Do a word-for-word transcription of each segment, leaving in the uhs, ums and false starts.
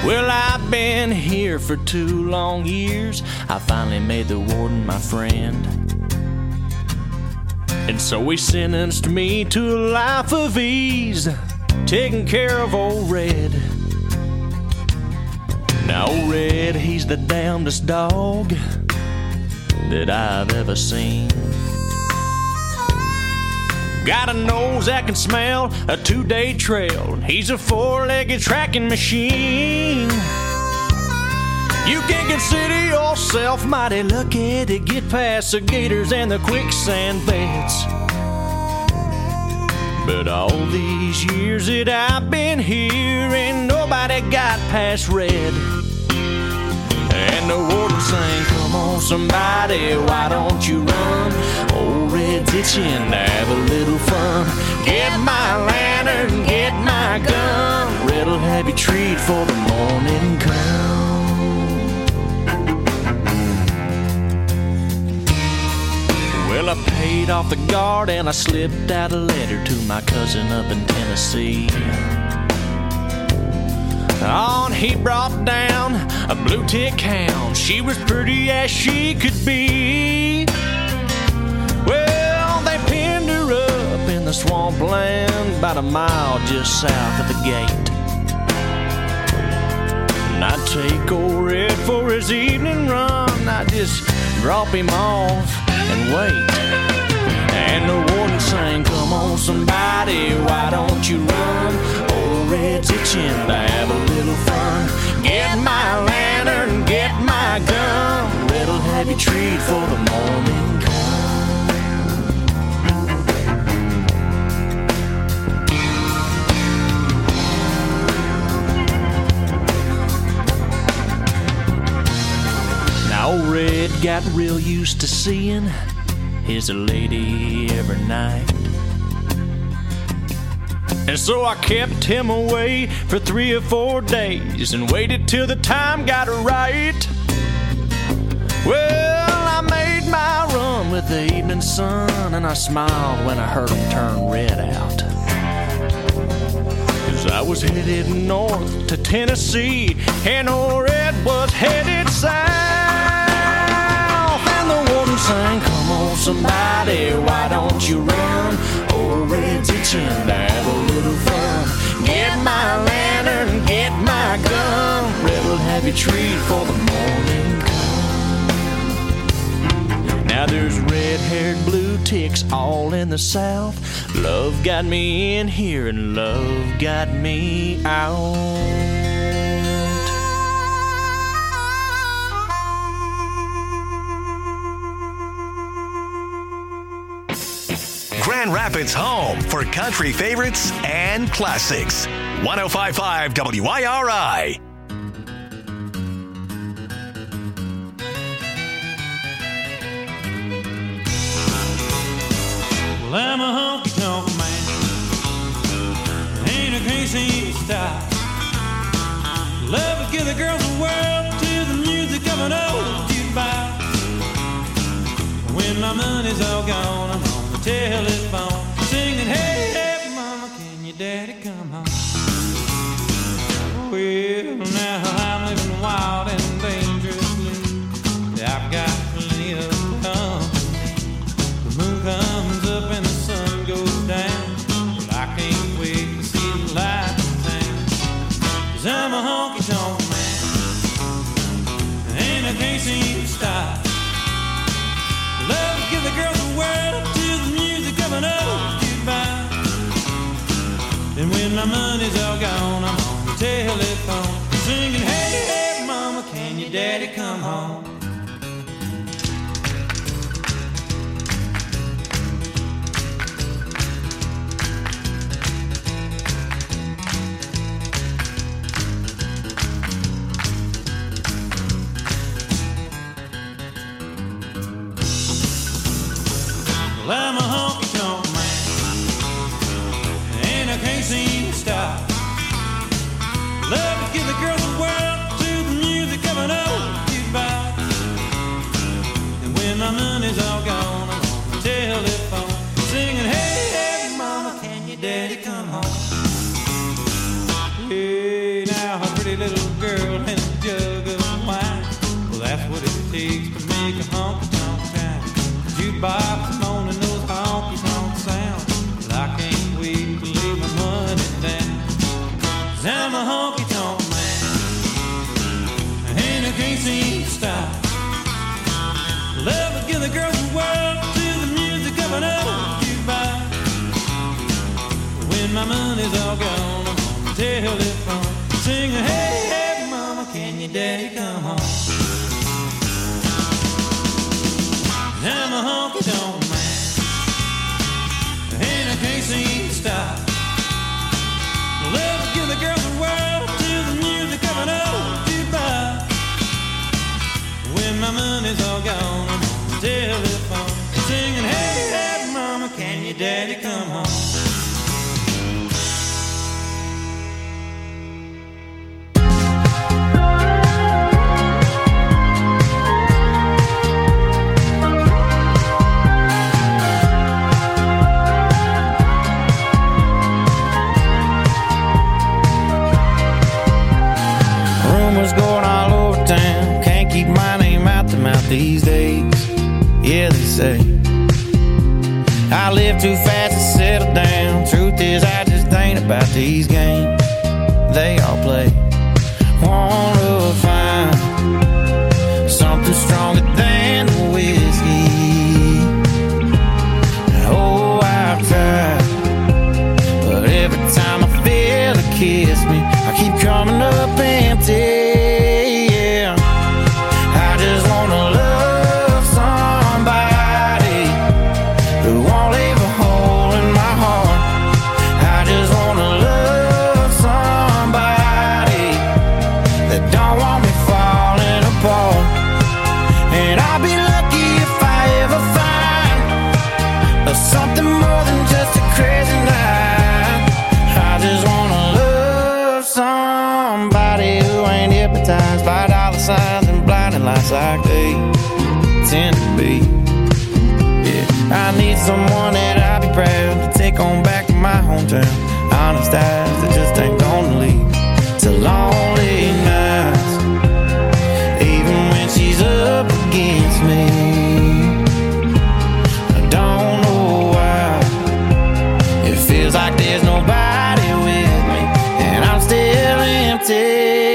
Well, I've been here for two long years. I finally made the warden my friend. And so he sentenced me to a life of ease, taking care of old Red. Now old Red, he's the damnedest dog that I've ever seen. Got a nose that can smell a two-day trail. He's a four-legged tracking machine. You can consider yourself mighty lucky to get past the gators and the quicksand beds. But all these years that I've been here, ain't nobody got past Red. And the warden sang, come on somebody, why don't you run? Old Red's itching to have a little fun. Get my lantern, get my gun. Red'll have you treat for the morning come. Well, I paid off the guard and I slipped out a letter to my cousin up in Tennessee. On he brought down a blue tick hound. She was pretty as she could be. Well, they pinned her up in the swampland about a mile just south of the gate. And I'd take old Red for his evening run. I'd just drop him off and wait. And the warden sang, come on somebody, why don't you run? Old Red's itching to have a little fun. Get my lantern, get my gun. Red'll have you treat for the morning come. Now old Red got real used to seeing his lady every night. And so I kept him away for three or four days and waited till the time got right. Well, I made my run with the evening sun, and I smiled when I heard him turn Red out. 'Cause I was headed north to Tennessee, and old Red was headed south. And the warden sang, come on somebody, why don't you run? Old Red's itching to have a little fun. Get my lantern, get my gun. Red'll have you treat for the morning come. Now there's red-haired blue ticks all in the south. Love got me in here and love got me out. Grand Rapids' home for country favorites and classics. one oh five point five W I R I. Well, I'm a honky-tonk man. Ain't a crazy style. Love to give the girls a whirl to the music of an old jukebox. When my money's all gone, I'm on the telephone singing, hey, hey, mama, can your daddy come home? Well, now I'm living wild and dangerously. I've got plenty of company. The moon comes up and the sun goes down, but I can't wait to see the light in town. 'Cause I'm a honky-tonk man, and I can't seem to stop. Love to give the girls a whirl to the music of an old jukebox. And when my money's all gone, I'm on the telephone singing, hey, hey, mama, can your daddy come home? Well, I'm a honky-tonk man, and I can't seem to stop. Love to give the girls a whirl to the music of an old jukebox. And when my money's all gone, I'm on the telephone singing, hey, hey, mama, can your daddy come home? Hey, now, a pretty little girl a honky-tonk man, and I can't seem to stop. Love to give the girls the world to the music of an old jukebox. When my money's all gone, I'm gonna telephone, sing a hey, hey, mama, can your daddy come home? I'm a honky-tonk man, and I can't seem to stop. Love to give the girls the world to the music of an old jukebox. When my money's all gone, I'm on the telephone, singing, hey, hey, mama, can your daddy come home? Going all over town, can't keep my name out the mouth these days. Yeah, they say I live too fast to settle down. Truth is, I just ain't about these games they all play. Wanna find something stronger than the whiskey. Oh, I've tried, but every time I feel it kiss me, I keep coming up empty. Like they tend to be. Yeah, I need someone that I'll be proud to take on back to my hometown. Honest eyes that just ain't gonna lead to lonely nights, even when she's up against me. I don't know why it feels like there's nobody with me, and I'm still empty.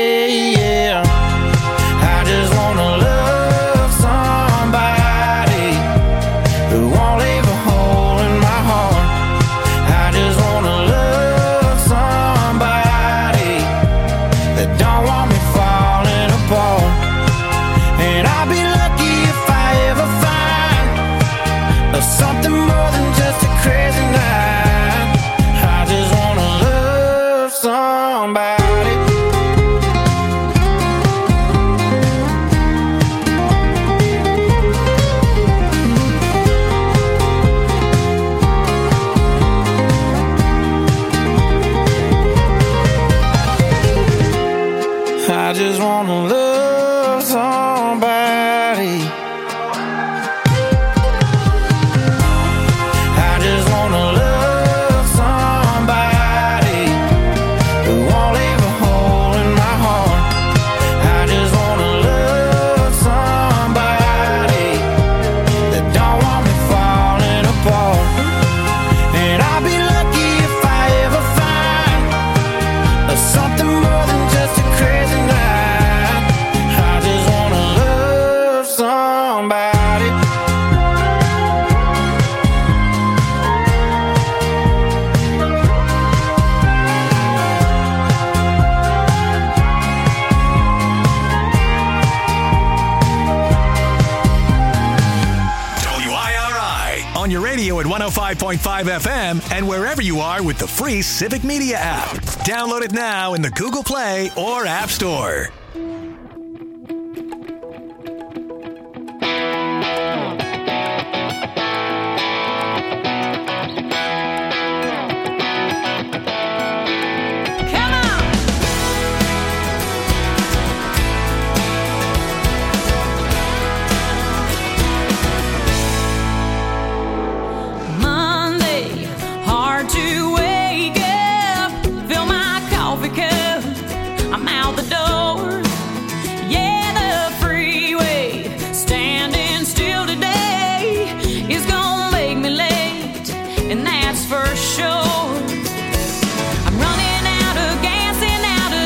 I just wanna love somebody. I just wanna love somebody who won't leave a hole in my heart. I just wanna love somebody that don't want me falling apart. And I'll be lucky if I ever find something more than just a crazy night. On your radio at one oh five point five F M and wherever you are with the free Civic Media app. Download it now in the Google Play or App Store. For sure, I'm running out of gas and out of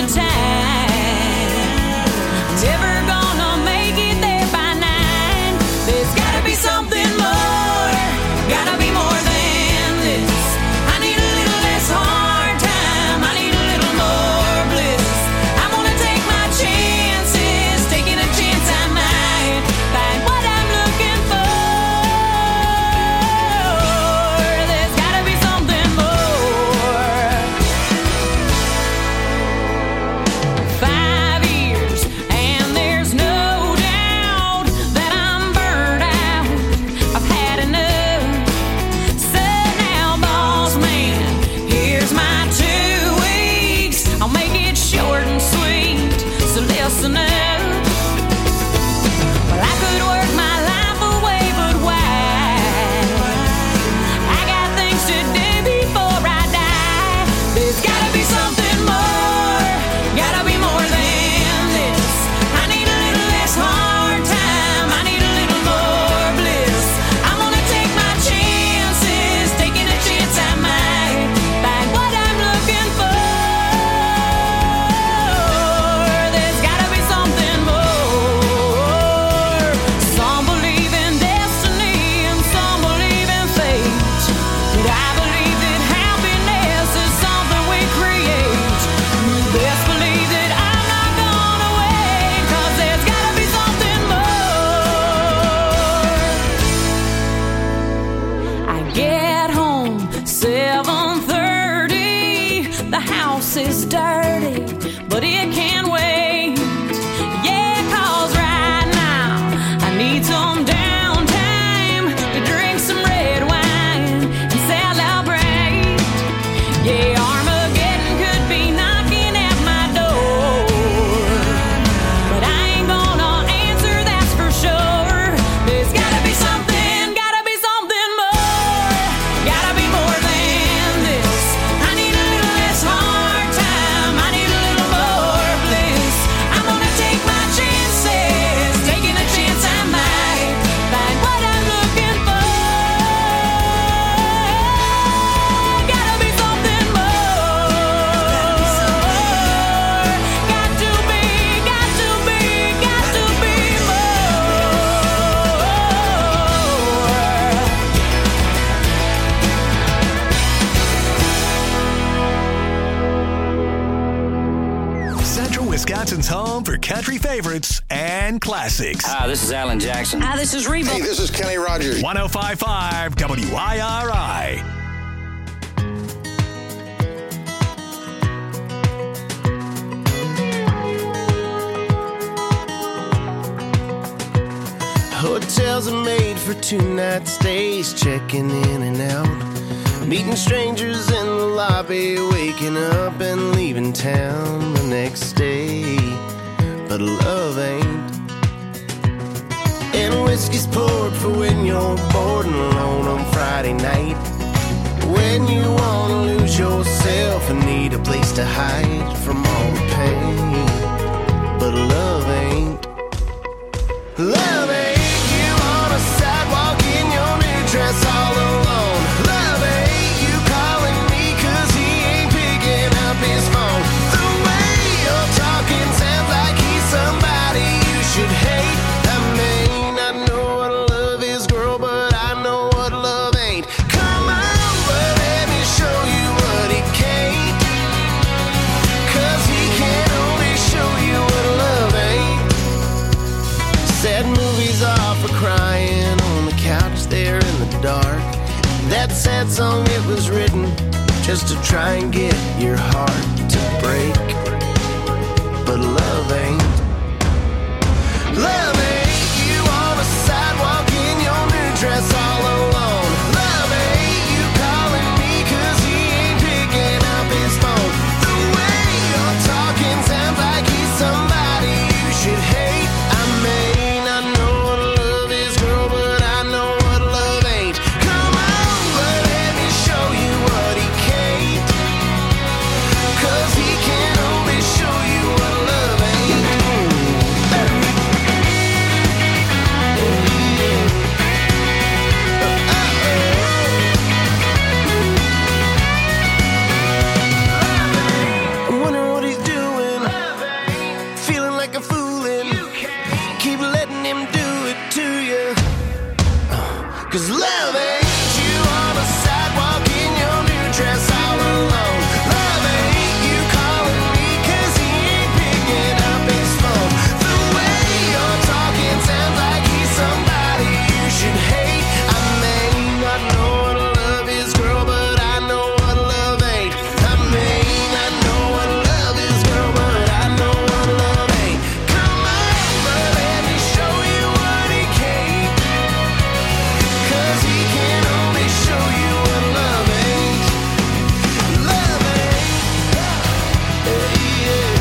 Wisconsin's home for country favorites and classics. Hi, this is Alan Jackson. Hi, this is Reba. Hey, this is Kenny Rogers. one oh five point five W I R I. Hotels are made for two-night stays, checking in and out, meeting strangers in the lobby, waking up and leaving town the next day. But love ain't. And whiskey's poured for when you're bored and alone on Friday night, when you wanna lose yourself and need a place to hide from all the pain. But love ain't. Love ain't. Sidewalk in your new dress all alone. Love ain't you calling me cause he ain't picking up his phone. The way you're talking sounds like he's somebody you should hate. I mean, I know what love is, girl, but I know what love ain't. Come on, but let me show you what he can't, cause he can only show you what love ain't. Sad movies are for crying couch there in the dark. That sad song, it was written just to try and get your heart to break. But love ain't. Love ain't you on a sidewalk in your new dress all alone. Love ain't you calling me cause he ain't picking up his phone. The way you're talking sounds like he's somebody you should hate. I mean, I know what love is, girl, but cause love ain't you on a sidewalk in your new dress all alone. Love ain't you calling me cause he ain't picking up his phone. The way you're talking sounds like he's somebody you should hate. I may not know what love is, girl, but I know what love ain't. I may not know what love is, girl, but I know what love ain't. Come on, but let me show you what he can't, cause he can only show you what love ain't. Love ain't. Yeah.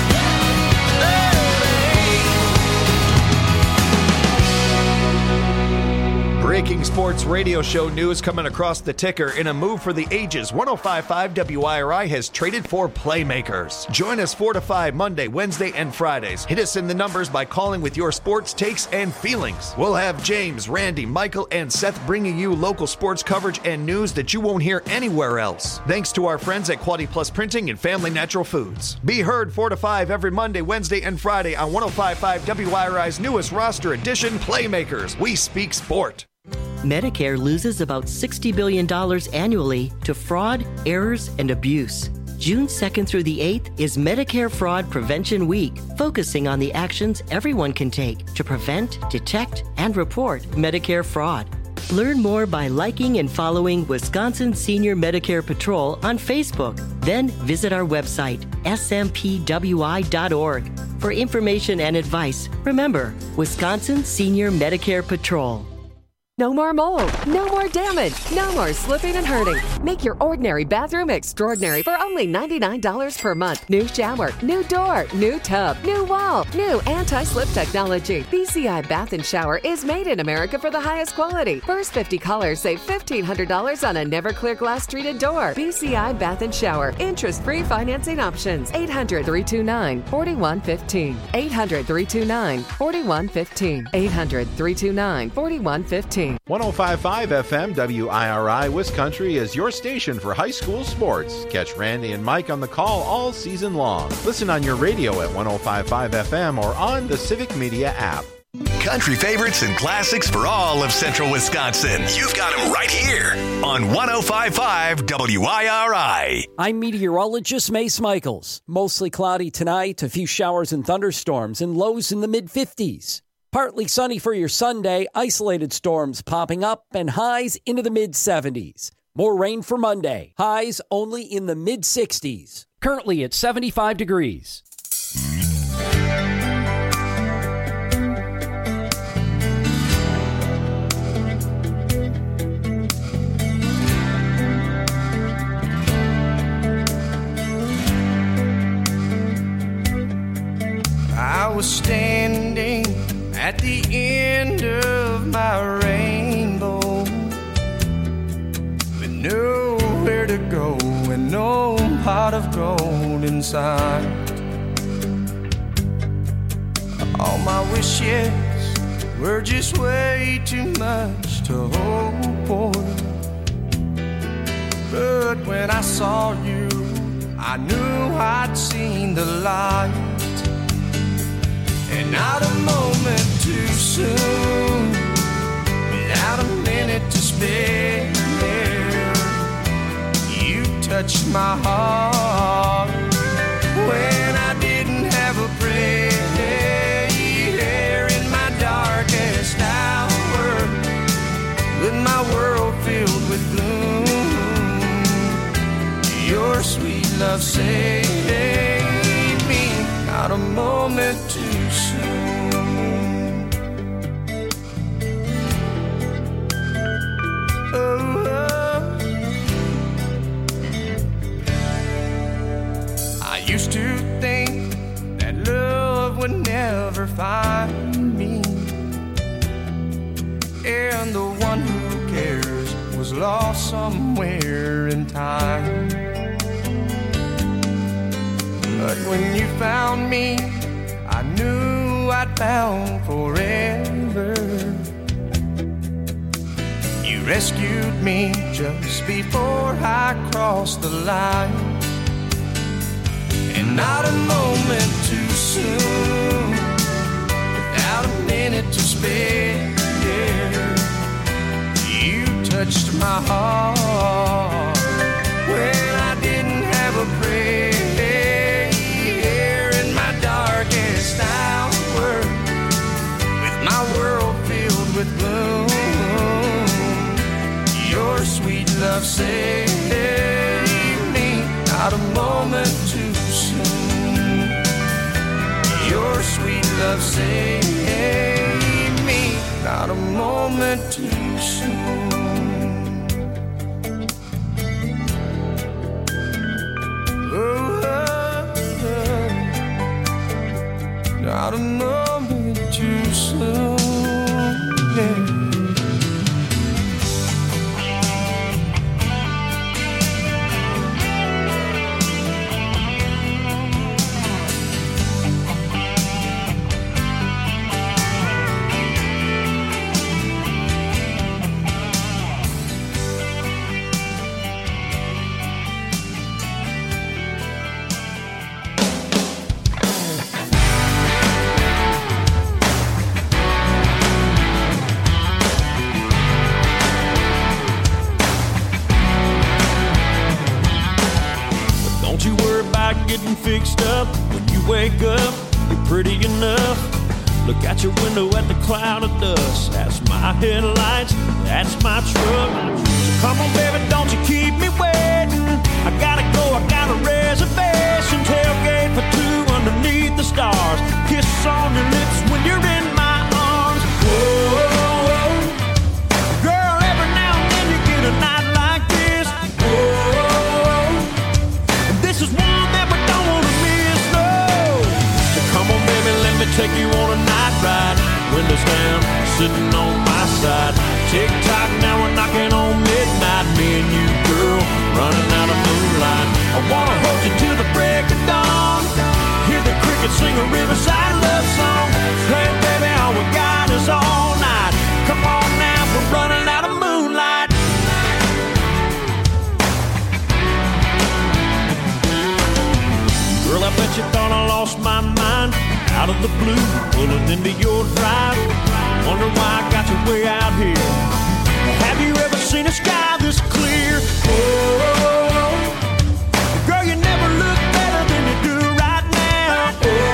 Love ain't. Breaking sports radio show news coming across the ticker. In a move for the ages, one oh five point five W I R I has traded for playmakers. Join us four to five Monday, Wednesday, and Fridays. Hit us in the numbers by calling with your sports takes and feelings. We'll have James, Randy, Michael, and Seth bringing you local sports coverage and news that you won't hear anywhere else. Thanks to our friends at Quality Plus Printing and Family Natural Foods. Be heard four to five every Monday, Wednesday, and Friday on one oh five point five W I R I's newest roster edition, Playmakers. We speak sport. Medicare loses about sixty billion dollars annually to fraud, errors, and abuse. June second through the eighth is Medicare Fraud Prevention Week, focusing on the actions everyone can take to prevent, detect, and report Medicare fraud. Learn more by liking and following Wisconsin Senior Medicare Patrol on Facebook. Then visit our website, S M P W I dot org, for information and advice. Remember, Wisconsin Senior Medicare Patrol. No more mold, no more damage, no more slipping and hurting. Make your ordinary bathroom extraordinary for only ninety-nine dollars per month. New shower, new door, new tub, new wall, new anti-slip technology. B C I Bath and Shower is made in America for the highest quality. First fifty callers save fifteen hundred dollars on a Never-Clear glass treated door. B C I Bath and Shower. Interest-free financing options. eight hundred, three two nine, four one one five. eight hundred, three two nine, four one one five. eight hundred, three two nine, four one one five. one oh five point five F M W I R I Wiscountry is your station for high school sports. Catch Randy and Mike on the call all season long. Listen on your radio at one oh five point five F M or on the Civic Media app. Country favorites and classics for all of central Wisconsin. You've got them right here on one oh five point five W I R I. I'm meteorologist Mace Michaels. Mostly cloudy tonight, a few showers and thunderstorms, and lows in the mid-fifties. Partly sunny for your Sunday, isolated storms popping up, and highs into the mid-seventies. More rain for Monday, highs only in the mid-sixties. Currently at seventy-five degrees. I was standing at the end of my rainbow with nowhere to go and no pot of gold inside. All my wishes were just way too much to hope for. But when I saw you, I knew I'd seen the light. And not a moment too soon, without a minute to spare, you touched my heart when I didn't have a prayer. In my darkest hour, with my world filled with gloom, your sweet love saved me. Not a moment too soon. Oh, oh. I used to think that love would never find me, and the one who cares was lost somewhere in time. But when you found me, I knew I'd found forever. You rescued me just before I crossed the line. And not a moment too soon, without a minute to spare, you touched my heart when I didn't have a prayer. Hour, with my world filled with gloom, your sweet love saved me. Not a moment too soon. Your sweet love saved me. Not a moment too soon. Oh, not a moment too soon, yeah. Getting fixed up when you wake up, you're pretty enough. Look out your window at the cloud of dust. That's my headlights, that's my truck. So come on baby, don't you keep me waiting. I gotta go, I got a reservation. Tailgate for two underneath the stars. Kiss on your lips when you're in my arms. Whoa, girl, every now and then you get a night like this. Whoa, this is one that we don't want to miss, no. So come on, baby, let me take you on a night ride. Windows down, sitting on my side. Tick-tock, now we're knocking on midnight. Me and you, girl, running out of moonlight. I wanna hold you till the break of dawn. Hear the crickets sing a riverside love song. Hey, baby, all we got is all night. Come on now, we're running out of moonlight. Girl, I bet you thought I lost my mind. Out of the blue, pulling into your drive. Wonder why I got you way out here. Have you ever seen a sky this clear? Oh, girl, you never look better than you do right now.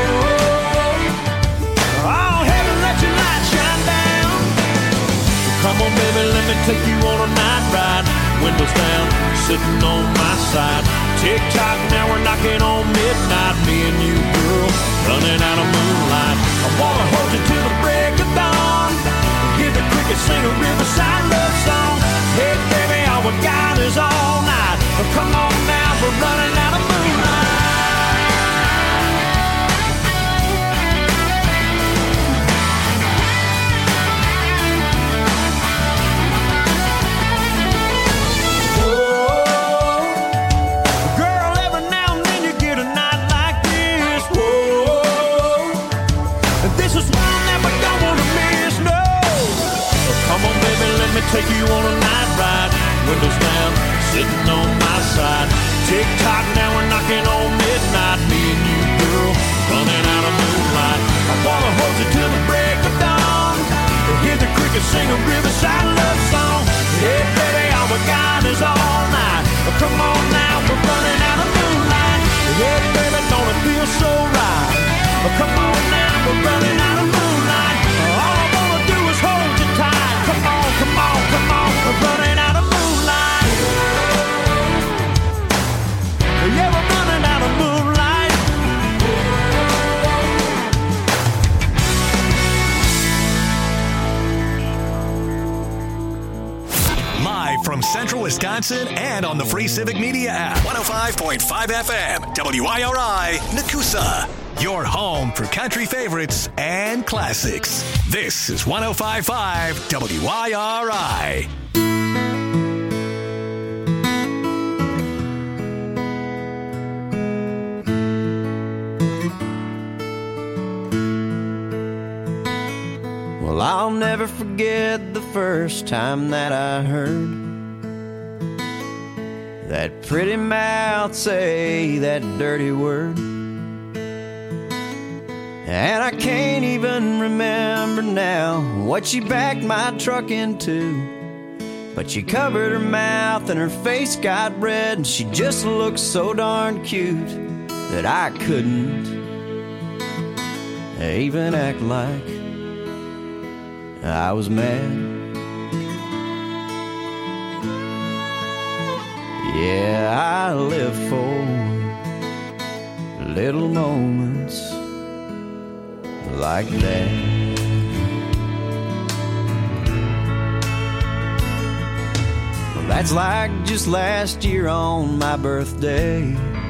Oh, oh, heaven, let your light shine down. Come on, baby, let me take you on a night ride. Windows down, sitting on my side. Tick-tock, now we're knocking on midnight. Me and you, girl, running out of moonlight. I wanna hold you till the break of dawn. Hear the crickets sing a riverside love song. Hey, baby, all we got is all night. Come on now, we're running out of moonlight. Take you on a night ride, windows down, sitting on my side. Tick-tock, now we're knocking on midnight. Me and you, girl, running out of moonlight. I wanna hold you till the break of dawn. Hear the crickets sing a riverside love song. Hey, baby, all we got is all night. Come on now, we're running out of moonlight. Hey, baby, don't it feel so right? Come on now, we're running out of moonlight. All I wanna do is hold you tight. Come on, come on, come on, we're running out of moonlight. Yeah, we're running out of moonlight. Live from Central Wisconsin and on the free Civic Media app. one oh five point five F M, W I R I, Nakusa. Your home for country favorites and classics. This is one oh five point five W I R I. Well, I'll never forget the first time that I heard that pretty mouth say that dirty word. And I can't even remember now what she backed my truck into. But she covered her mouth and her face got red, and she just looked so darn cute that I couldn't even act like I was mad. Yeah, I live for little moments like that. Well, that's like just last year on my birthday.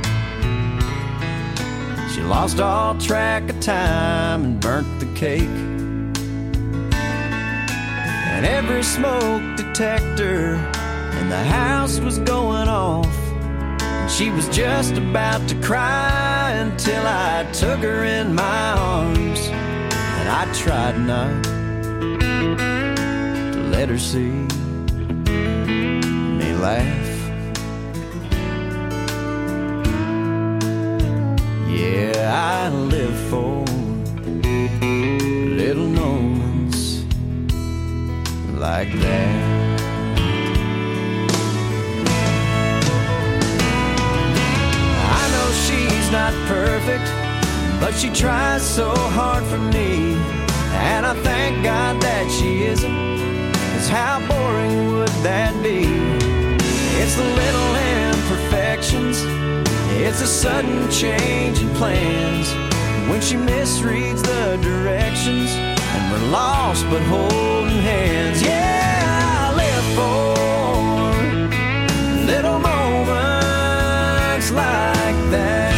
She lost all track of time and burnt the cake. And every smoke detector in the house was going off. And she was just about to cry until I took her in my arms. And I tried not to let her see me laugh. Yeah, I live for little moments like that. I know she's not perfect, but she tries so hard for me. And I thank God that she isn't, 'cause how boring would that be? It's the little imperfections, it's a sudden change in plans, when she misreads the directions and we're lost but holding hands. Yeah, I live for little moments like that.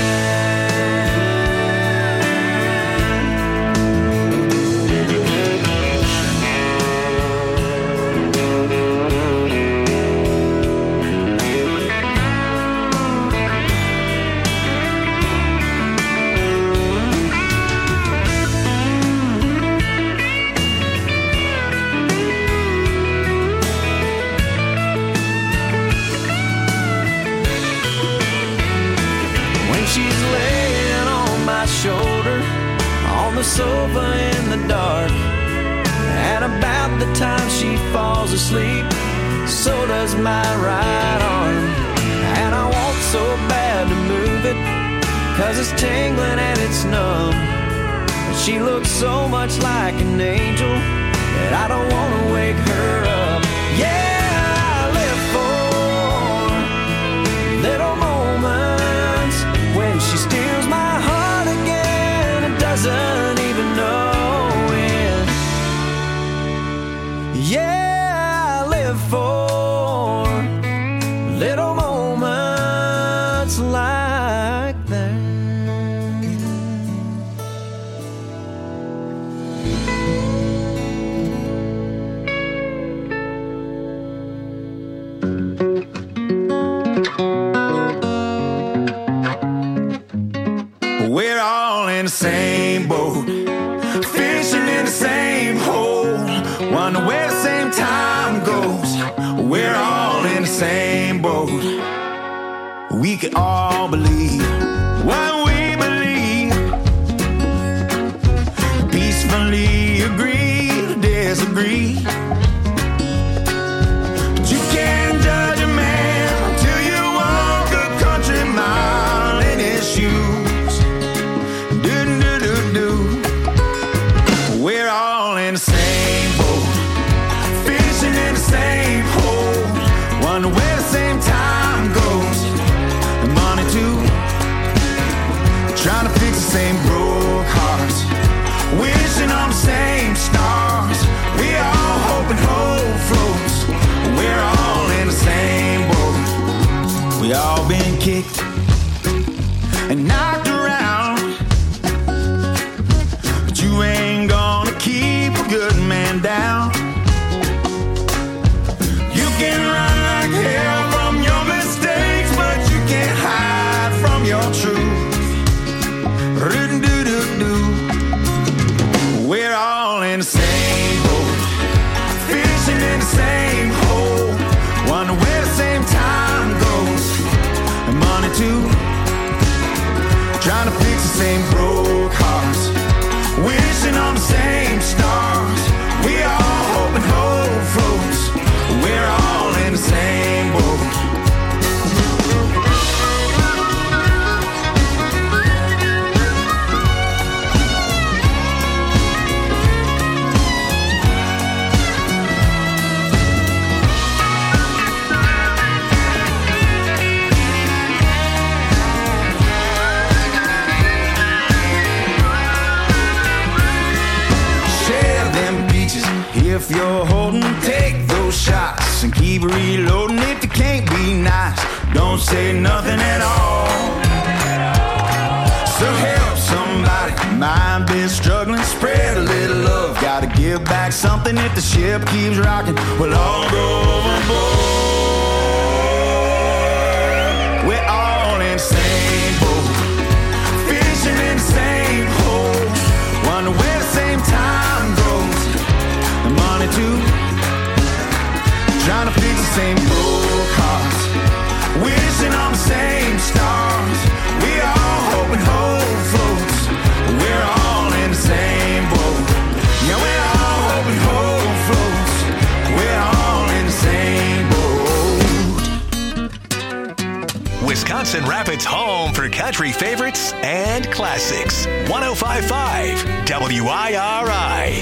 shoulder on the sofa in the dark, and And about the time she falls asleep, so does my right arm. And I want so bad to move it, 'cause it's tingling and it's numb. But she looks so much like an angel that I don't want to wake her up. Yeah, I live for little moments when she steals my heart again and doesn't even know it. Yeah, I live for little moments like that. We're all in the same boat, fishing in the same hole, wonder where the same time goes. We're all in the same boat. We can all believe what we believe, peacefully agree to disagree. But you can't judge a man until you walk a country mile in his shoes. We're all in the same boat, fishing in the same hole, wonder where the same time goes. And money too, trying to fix the same broke hearts, wishing on the same stars. We all hope and hope floats. We're all in the same boat. We all been kicked and knocked around, but you ain't gonna keep a good man down. You can run like hell from your mistakes, but you can't hide from your truth. We're all in the same boat, fishing in the same hole, wonder where the same time goes. And money too, trying to fix the same broke hearts, wishing on the same stars. We all hope and hope floats. We're all in the same boat. If you're holding, take those shots and keep reloading. If you can't be nice, don't say nothing at all. So help somebody, mind been struggling, spread a little love. Gotta give back something if the ship keeps rocking. We'll all go overboard. We're all in the same boat, fishing in the same hole, wonder where the same time goes. Money too, trying to fix the same broke hearts, wishing on the same stars. We all hope and hope floats. We're all in the same boat. Yeah, we're all hope and hope floats. We're all in the same boat. Wisconsin Rapids' home for country favorites and classics. one oh five point five W I R I.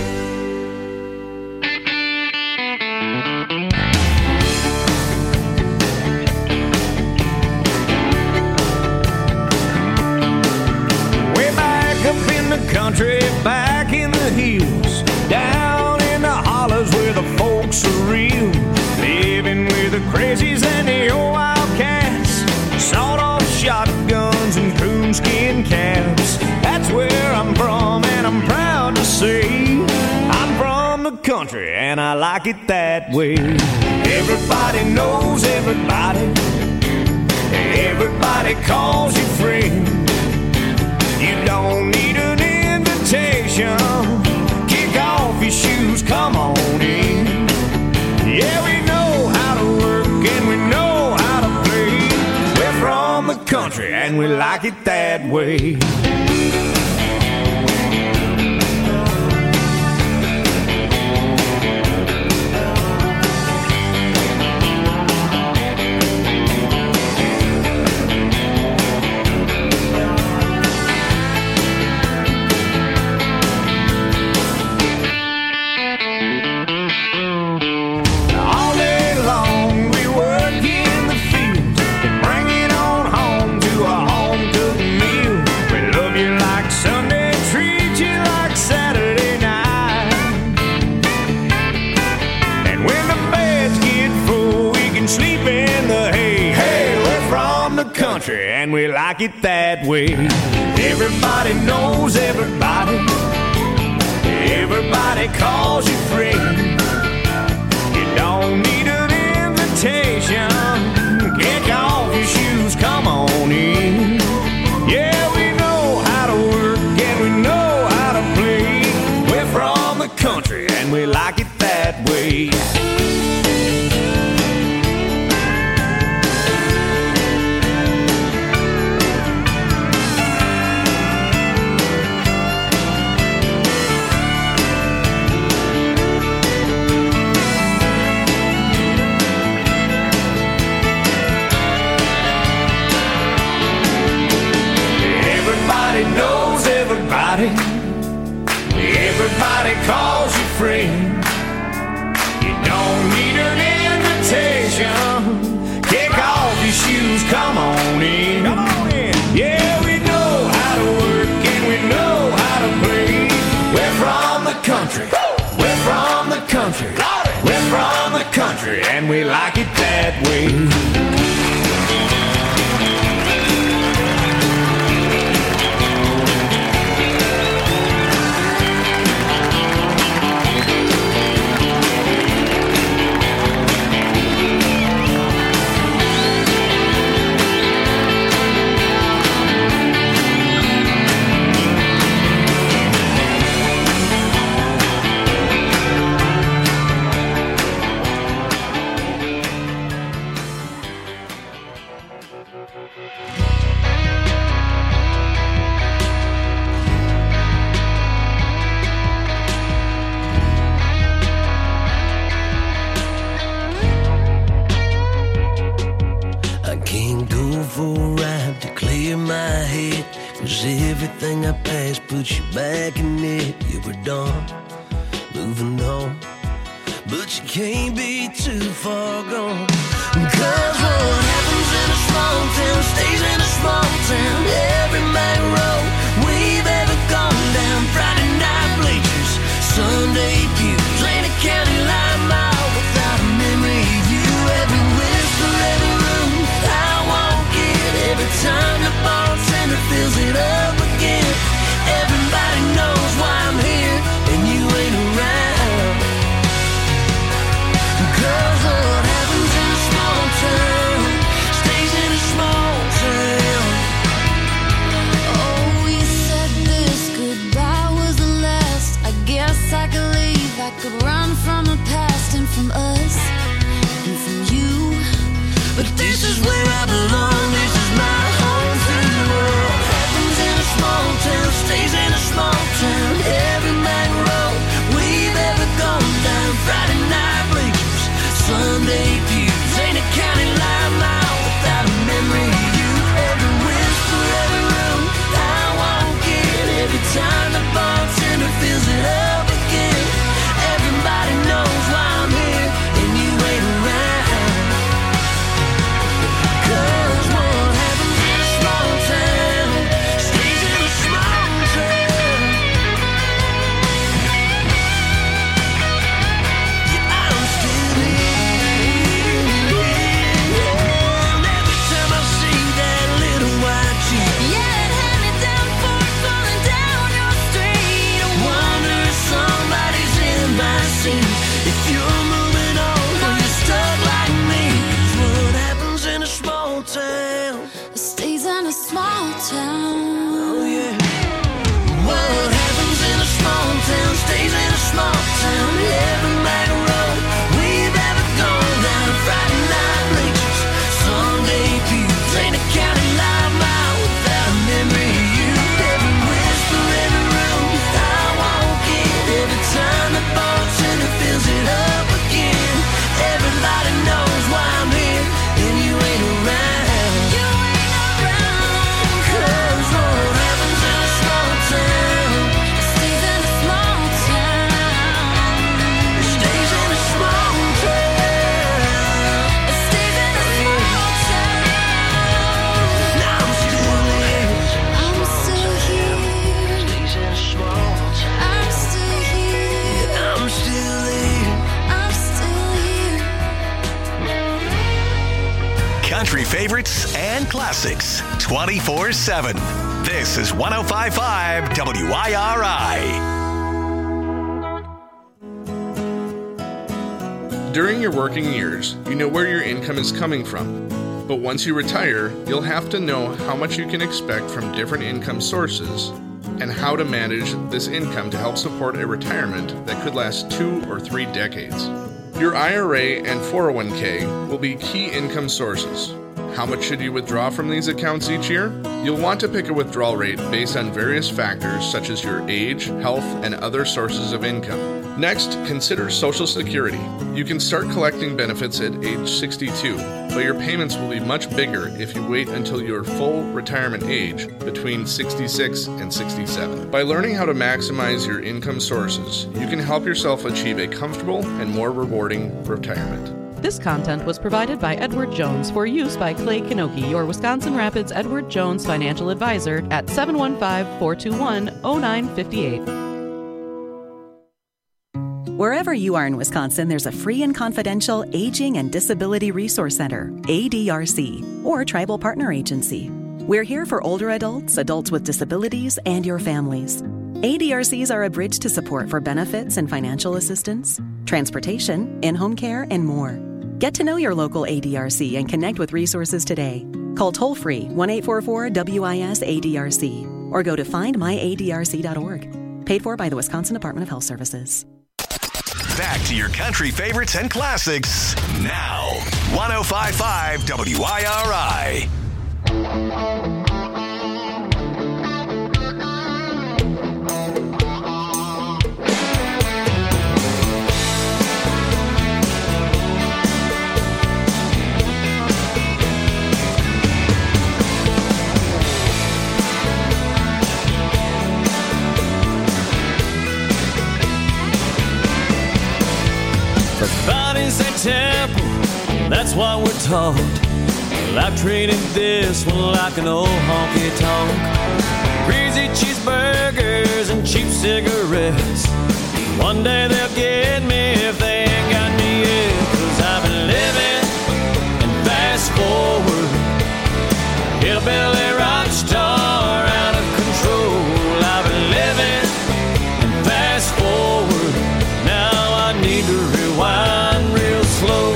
Country, back in the hills, down in the hollers where the folks are real, living with the crazies and the old wildcats, sawed-off shotguns and coonskin caps. That's where I'm from, and I'm proud to say I'm from the country, and I like it that way. Everybody knows everybody, everybody calls you friend. You don't need an invitation. Kick off your shoes, come on in. Yeah, we know how to work and we know how to play. We're from the country and we like it that way. and we like it that way. Everybody knows everybody. Everybody calls you friend. You don't need an invitation. Kick off your shoes, come on in. Yeah, we know how to work and we know how to play. We're from the country and we like it that way. Knows everybody. Everybody calls you friend. You don't need an invitation. Kick off your shoes, come on in. Come on in. Yeah, we know how to work and we know how to play. We're from the country. We're from the country. We're from the country and we like it that way. Everything I passed puts you back in it. You were done, moving on, but you can't be too far gone. Cause what happens in a small town stays in a small town. Every main road we've ever gone down. Friday night bleachers, Sunday pews, ain't a county line mile without a memory of you. Every whisper, every room I walk in, every time the bartender fills it up again. Everybody knows why I'm here and you ain't around. Cause what happens in a small town stays in a small town. Oh, you said this goodbye was the last. I guess I could leave, I could run from the past and from us and from you. But this is where I belong, this is my home free world. Happens in a small town, stays in a small town. Every main road we've ever gone down. Friday night bleachers, Sunday pews, ain't a county line mile without a memory of you. Every whisper, every room I walk in, every time the bartender fills it up again. Everybody knows why I'm here country favorites and classics twenty-four seven. This is one oh five point five W I R I. During your working years, you know where your income is coming from. But once you retire, you'll have to know how much you can expect from different income sources and how to manage this income to help support a retirement that could last two or three decades. Your I R A and four oh one k will be key income sources. How much should you withdraw from these accounts each year? You'll want to pick a withdrawal rate based on various factors such as your age, health, and other sources of income. Next, consider Social Security. You can start collecting benefits at age sixty-two, but your payments will be much bigger if you wait until your full retirement age between sixty-six and sixty-seven. By learning how to maximize your income sources, you can help yourself achieve a comfortable and more rewarding retirement. This content was provided by Edward Jones for use by Clay Kinoki, your Wisconsin Rapids Edward Jones financial advisor at seven one five, four two one, zero nine five eight. Wherever you are in Wisconsin, there's a free and confidential Aging and Disability Resource Center, A D R C, or Tribal Partner Agency. We're here for older adults, adults with disabilities, and your families. A D R Cs are a bridge to support for benefits and financial assistance, transportation, in-home care, and more. Get to know your local A D R C and connect with resources today. Call toll-free one eight four four W I S A D R C or go to find my A D R C dot org. Paid for by the Wisconsin Department of Health Services. Back to your country favorites and classics now. one oh five point five W I R I. For body's a temple, that's what we're taught. Well, I've traded this one like an old honky-tonk. Greasy cheeseburgers and cheap cigarettes. One day they'll get me if they ain't got me yet. Cause I've been living and fast forward. Hillbilly rock star out of control. I've been living and fast forward. Now I need to rewind real slow.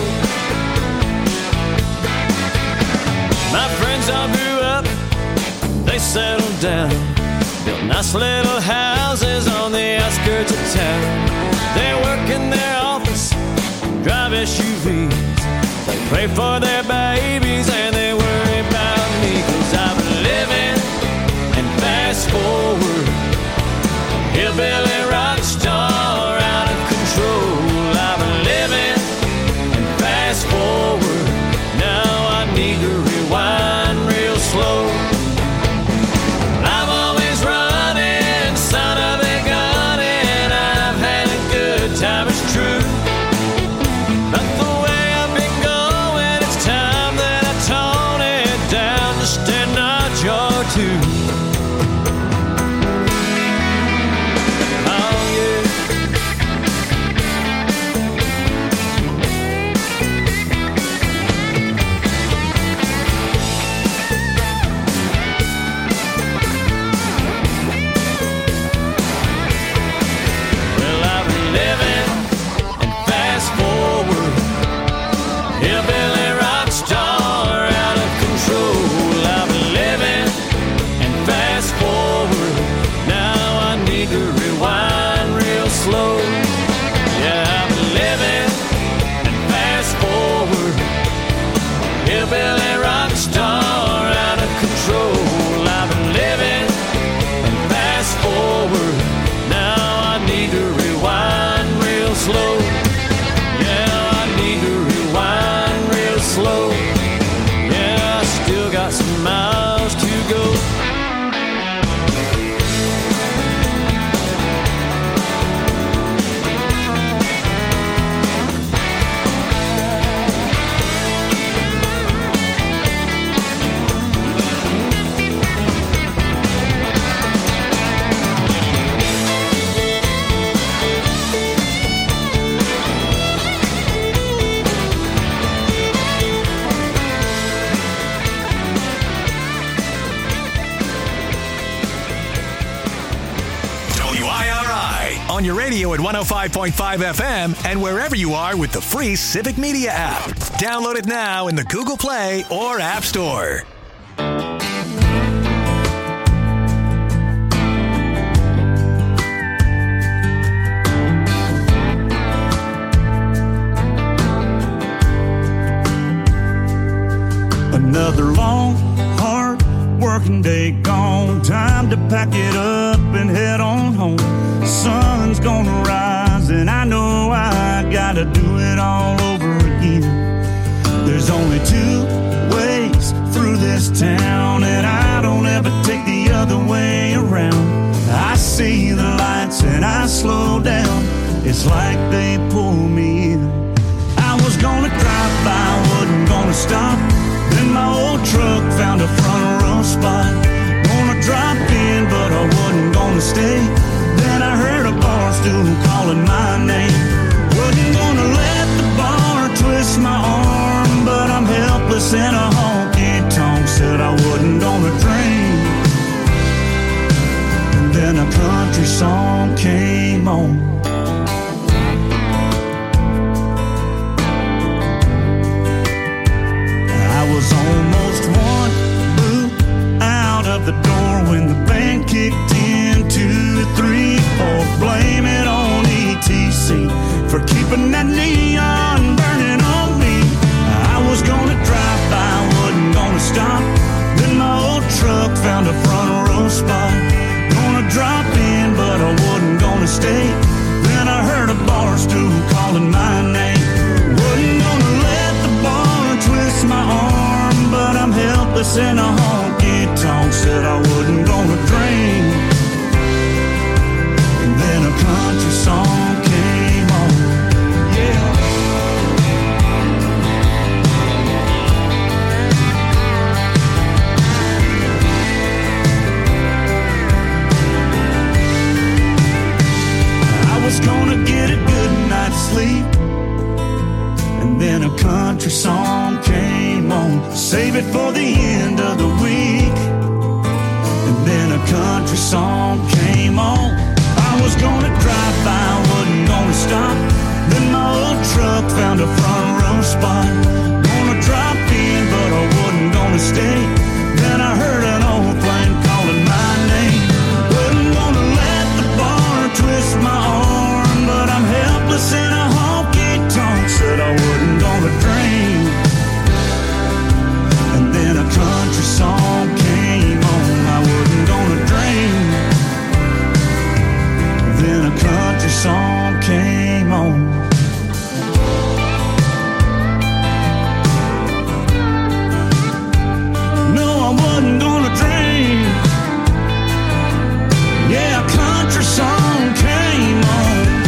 My friends all grew up, they settled down, built nice little houses on the outskirts of town. They work in their office, drive S U Vs. They pray for their babies and they worry about me. Cause I've been living and fast forward. Hillbilly rock star out of control. I've been living and fast forward. Now I need to rewind real slow. I'm always running, son of a gun, and I've had a good time, it's true. But the way I've been going, it's W I R I. On your radio at one oh five point five F M and wherever you are with the free Civic Media app. Download it now in the Google Play or App Store. Another long, hard working day gone. Time to pack it up and head on home. Sun's gonna rise and I know I gotta do it all over again. There's only two ways through this town and I don't ever take the other way around. I see the lights and I slow down. It's like they pull me in. I was gonna drive by, wasn't gonna stop. Then my old truck found a front row spot. Gonna drop in, but I wasn't gonna stay. Then I heard a bar stool calling my name. Wasn't gonna let the bar twist my arm, but I'm helpless in a honky-tonk. Said I wasn't gonna drink. And then a country song came on. Was almost one boot out of the door when the band kicked in. Two, three, four, blame it on E T C for keeping that neon burning on me. I was gonna drive by, wasn't gonna stop. Then my old truck found a front row spot. Gonna drop in, but I wasn't gonna stay. Then I heard a bar stool calling my name. Wasn't gonna let the bar twist my arm, but I'm helpless in a honky-tonk. Said I wasn't gonna drink. And then a country song came on. Yeah. I was gonna get a good night's sleep. And then a country song came on. Save it for the end of the week. And then a country song came on. I was gonna drive by, wasn't gonna stop. Then my old truck found a front row spot. Gonna drop in, but I wasn't gonna stay. Then I heard an old flame calling my name. Wasn't gonna let the bar twist my arm, but I'm helpless in a honky-tonk. Said I wasn't gonna drink. And then a country song came on. I wasn't gonna drink. Then a country song came on. No, I wasn't gonna drink. Yeah, a country song came on.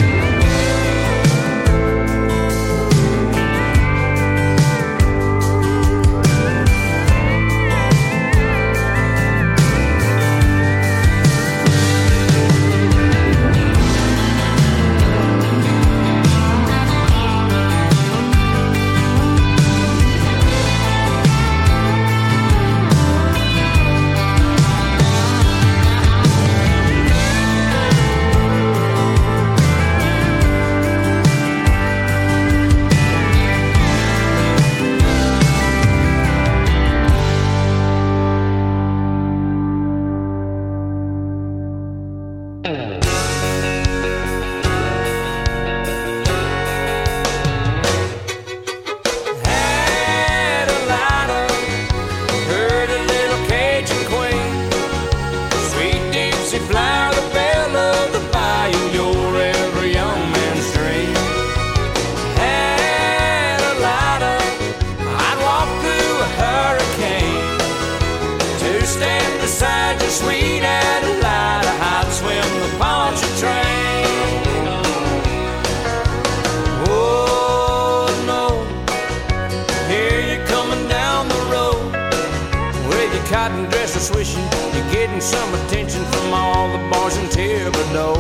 Cotton dresser swishing, you're getting some attention from all the bars in Thibodeau.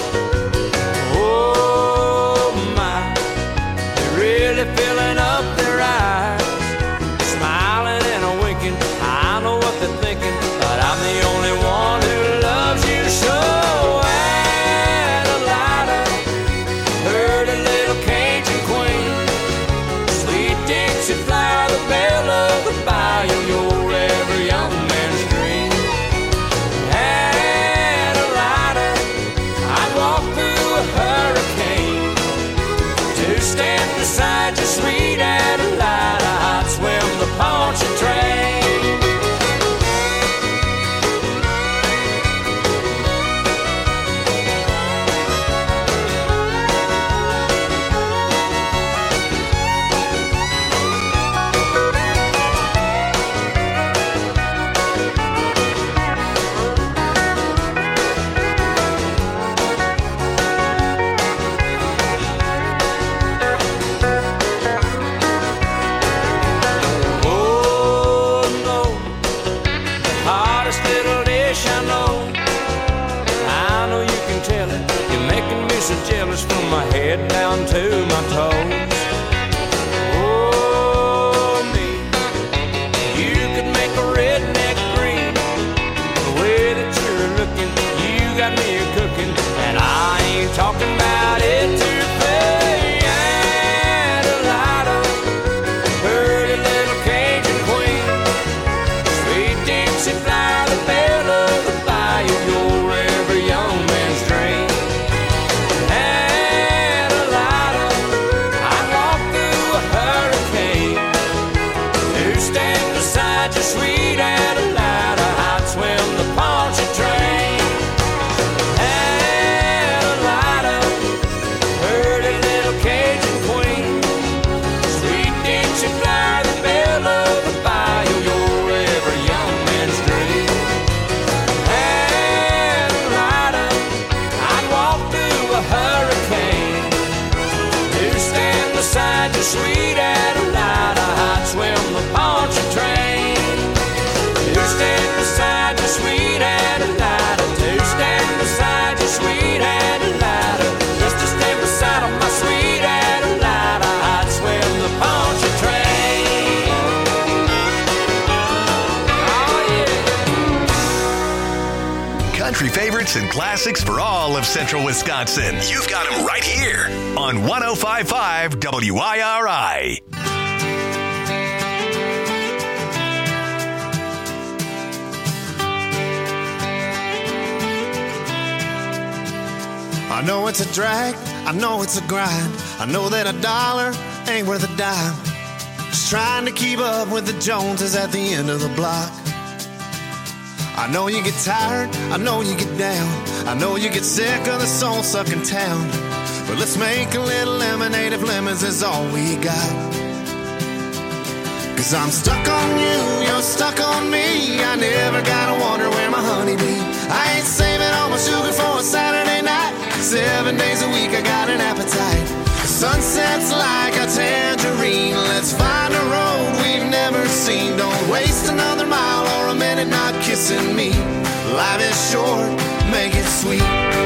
Oh my, they're really filling up their eyes, smiling and winking. I know what they're thinking, but I'm the only one who loves you so. stainless from my head down to my toes. Oh, me, you could make a redneck green. The way that you're looking, you got me cooking, and I ain't talking about it too. Sweet Adelina, I'd swim the Pontchartrain. To stand beside you, sweet Adelina, to stand beside you, sweet Adelina, just to stand beside of my sweet Adelina, I'd swim the Pontchartrain. Oh yeah. Country favorites and classics for all of Central Wisconsin. You've got them right here on one oh five point five W I R I. I know it's a drag, I know it's a grind, I know that a dollar ain't worth a dime. Just trying to keep up with the Joneses at the end of the block. I know you get tired, I know you get down, I know you get sick of the soul-sucking town. But let's make a little lemonade if lemons is all we got. Cause I'm stuck on you, you're stuck on me. I never gotta wonder where my honey be. I ain't saving all my sugar for a Saturday night. Seven days a week I got an appetite. The sunset's like a tangerine. Let's find a road we've never seen. Don't waste another mile or a minute not kissing me. Life is short, make it sweet.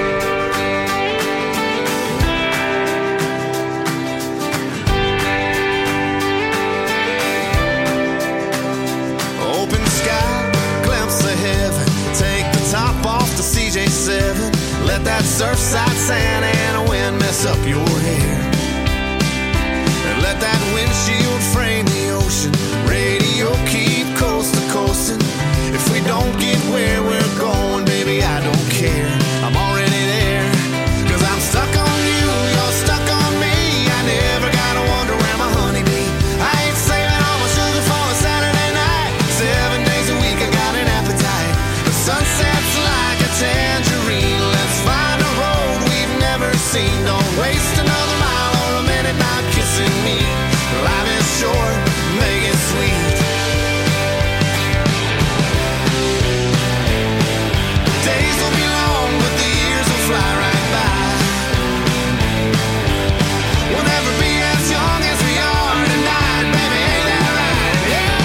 Top off the C J seven. Let that surfside sand and a wind mess up your hair. And let that windshield frame the ocean. Radio keep coast to coasting. If we don't get where we're going, baby, I don't care. I'm already there. Cause I'm stuck on you, you're stuck on me. I never gotta wonder where my honey be. I ain't saving all my sugar for a Saturday night. Seven days a week I got an appetite. The sunset's like a tangerine. Let's find a road we've never seen. Don't waste another mile or a minute not kissing me. Life is short, make it sweet. Days will be long, but the years will fly right by. We'll never be as young as we are tonight, baby, ain't that right? Yeah.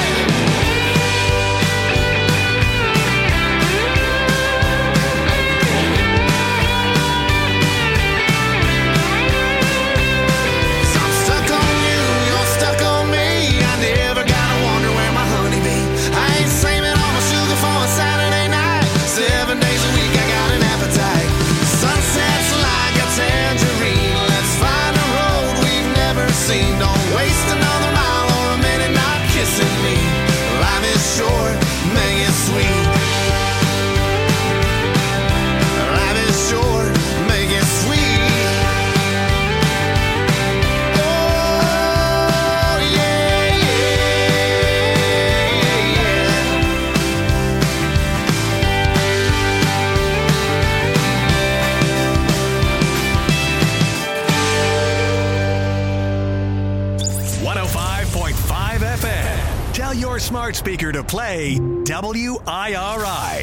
I'm stuck on you, you're stuck on me. I never gotta wonder where my honey be. I ain't saving all my sugar for a Saturday night. Seven days a week I got an appetite. Sunset's like a tangerine. Let's find a road we've never seen. Don't waste another mile or a minute not kissing me. Life is short, make it sweet. Life is short, make it sweet. Oh, yeah, yeah, yeah. one oh five point five F M. Tell your smart speaker to play W I R I.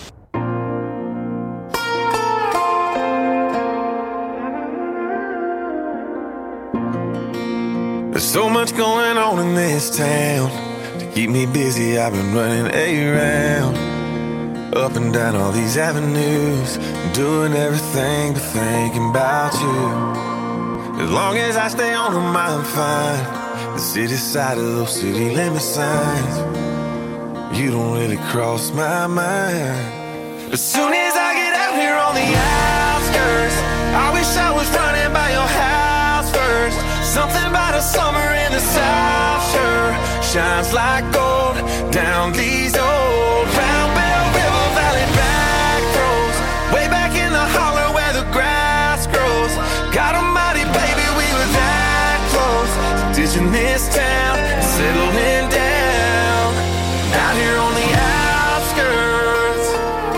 There's so much going on in this town. To keep me busy, I've been running around. Up and down all these avenues, doing everything but thinking about you. As long as I stay on them, I'm fine. The city side of those city limit signs, you don't really cross my mind. As soon as I get out here on the outskirts, I wish I was running by your house first. Something about a summer in the South sure shines like gold down these old Round Bell River Valley back roads, way back in the holler where the grass grows. God almighty, baby, we were that close, ditching this town, settling down out here on the outskirts.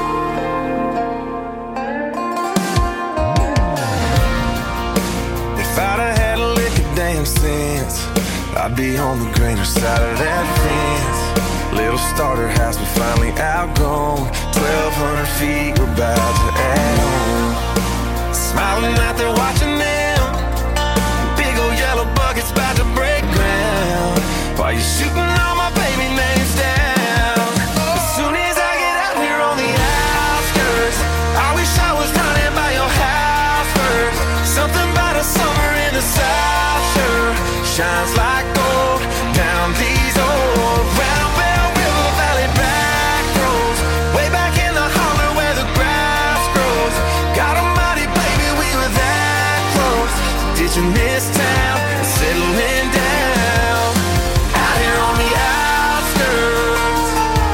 If I'd have had a lick of damn sense, I'd be on the greener side of that fence. Little starter house we finally outgrown, twelve hundred feet we're about to add on. Smiling out there watching them, big old yellow buckets about to break ground, while you're shooting all my baby names down. As soon as I get out here on the outskirts, I wish I was running by your house first. Something about a summer in the South sure shines like gold down these old Round Bell River Valley back roads, way back in the holler where the grass grows. God almighty, baby, we were that close, ditching this town and settling down out here on the outskirts.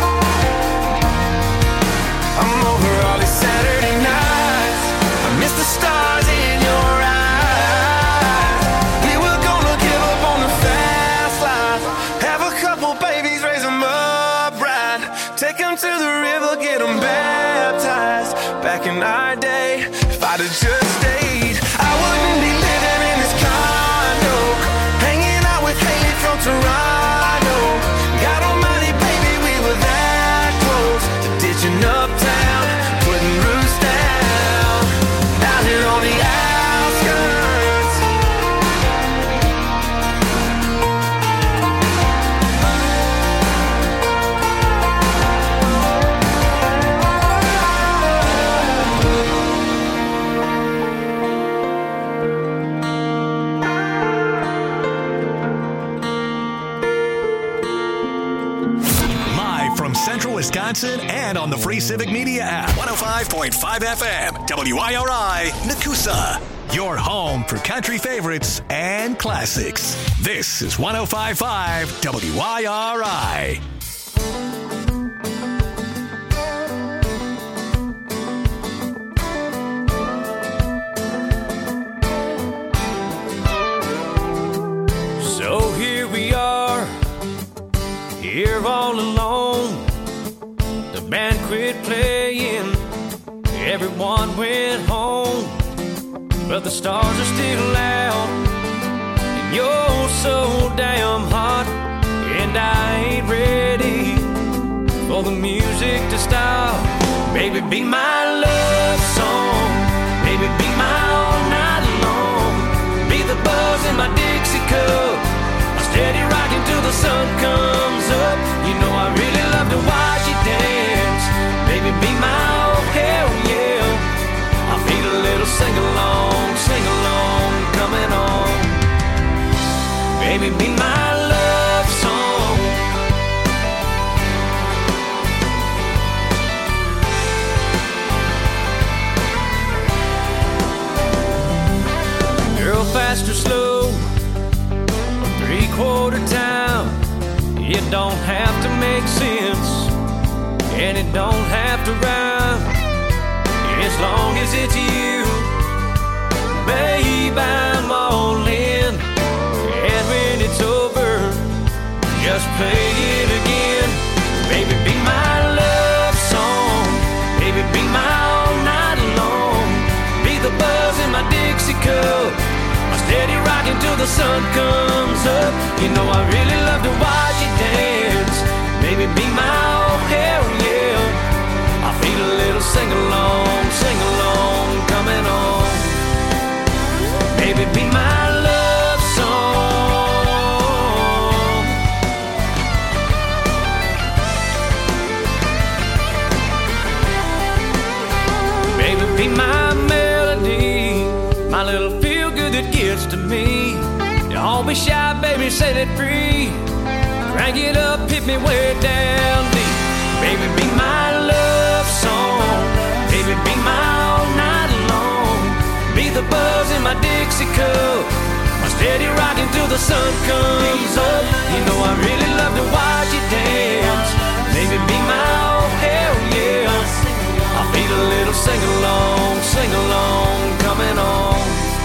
I'm over all these Saturday nights, I miss the stars in your eyes. We were gonna give up on the fast life, have a couple babies, raise them up right, take them to the river, get them baptized. Back in our day, if I'd have just stayed, I wouldn't be living in this condo, hanging out with Haley from Toronto. God almighty, baby, we were that close to ditching uptown, putting roots down out here on the outskirts. Live from Central Wisconsin and on the Free Civic Media app. one oh five point five F M, W I R I, Nakusa. Your home for country favorites and classics. This is one oh five point five W I R I. So here we are, here all alone. The band quit playing, everyone went home, but the stars are still out, and you're so damn hot, and I ain't ready for the music to stop. Baby, be my love song, baby, be my all night long, be the buzz in my Dixie cup, I'm steady rocking till the sun comes up. You know I really love to watch you dance, baby, be my oh hell yeah. I feel a little sing-along, sing-along coming on. Baby, be my love song. Girl, fast or slow, three-quarter time, it don't have to make sense, and it don't have to rhyme, as long as it's you. Babe, I'm all in, and when it's over, just play it again. Baby, be my love song, baby, be my all night long, be the buzz in my Dixie cup, I'm steady rocking till the sun comes up. You know I really love to watch you dance, baby, be my oh hell yeah. I feel a little sing-along, sing-along coming on. Baby, be my love song. set it free. Drag it up, hit me way down deep. Baby, be my love song. Baby, be my all night long. Be the buzz in my Dixie cup. My steady rocking till the sun comes up. You know I really love to watch you dance. Baby, be my oh hell yeah. I feel a little sing-along, sing-along coming on.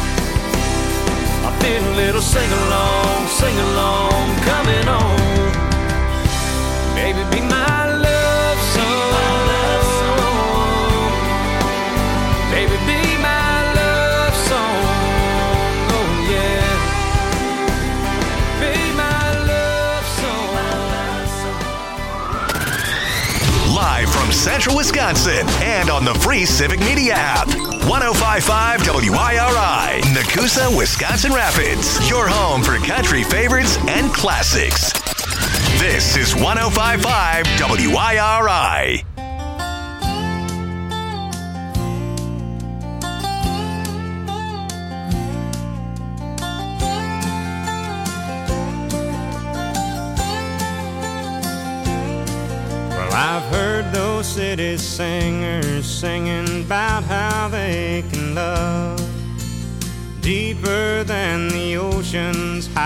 I feel a little sing-along, sing-along coming on. Baby, be my love song. Baby, be my love song. Oh yeah. Be my love song. Live from Central Wisconsin and on the free Civic Media app. one oh five point five W I R I, Nakusa, Wisconsin Rapids. Your home for country favorites and classics. This is one oh five point five W I R I. Well, I've heard those city singers singing about how they can love deeper than the ocean's high.